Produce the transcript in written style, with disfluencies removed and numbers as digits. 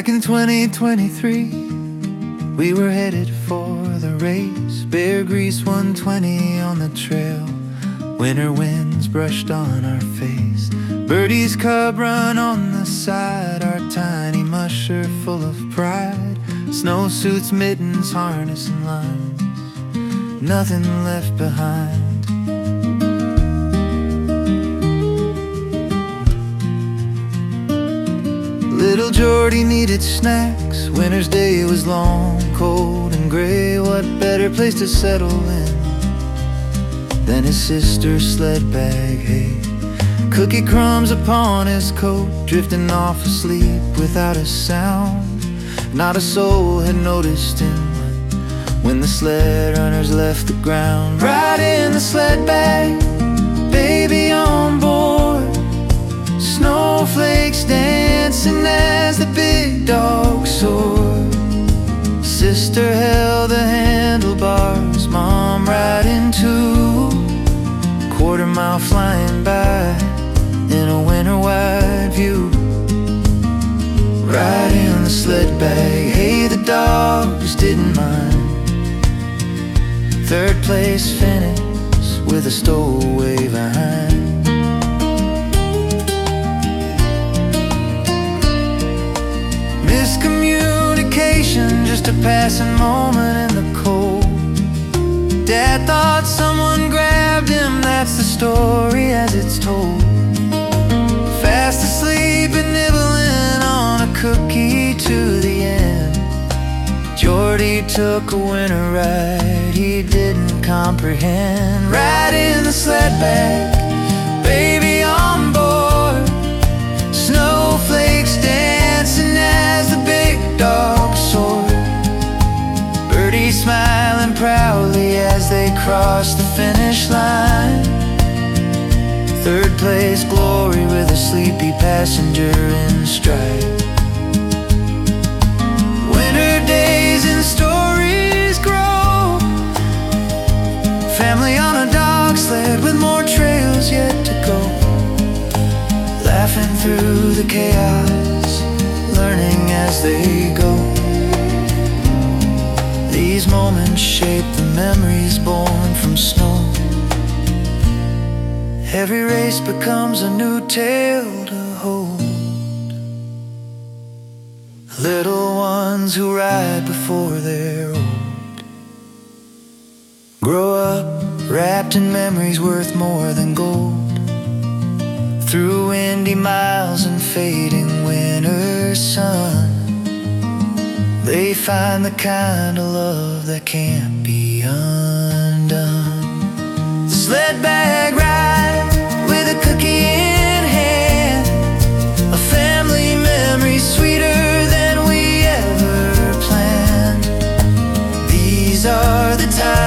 Back in 2023, we were headed for the race. Bear Grease 120 on the trail. Winter winds brushed on our face. Birdie's cub run on the side. Our tiny musher full of pride. Snowsuits, mittens, harness and lines. Nothing left behind. Little Jordy needed snacks. Winter's day was long, cold and gray. What better place to settle in than his sister's sled bag hay? Cookie crumbs upon his coat, drifting off asleep without a sound. Not a soul had noticed him when the sled runners left the ground. Right in the sled bag, baby on board. Snowflakes dancing as the big dog soared. Sister held the handlebars, Mom riding too. Quarter mile flying by in a winter wide view. Right in the sled bag, hey, the dogs didn't mind. Third place finish with a stowaway behind. Miscommunication, just a passing moment in the cold. Dad thought someone grabbed him, that's the story as it's told. Fast asleep and nibbling on a cookie to the end. Jordy took a winter ride he didn't comprehend. Right in the sled bag, baby on board. Snowflakes dancing as the big dog soared. Birdie smiling proudly as they crossed the finish line. Third place glory with a sleepy passenger in stride. Winter days and stories grow. Family on a dog sled with more trails yet to go. Laughing through the chaos, learning as they go. These moments shape the memories born from snow. Every race becomes a new tale to hold. Little ones who ride before they're old grow up wrapped in memories worth more than gold. Through windy miles and fading winter sun, they find the kind of love that can't be undone. The sled bag ride with a cookie in hand, a family memory sweeter than we ever planned. These are the times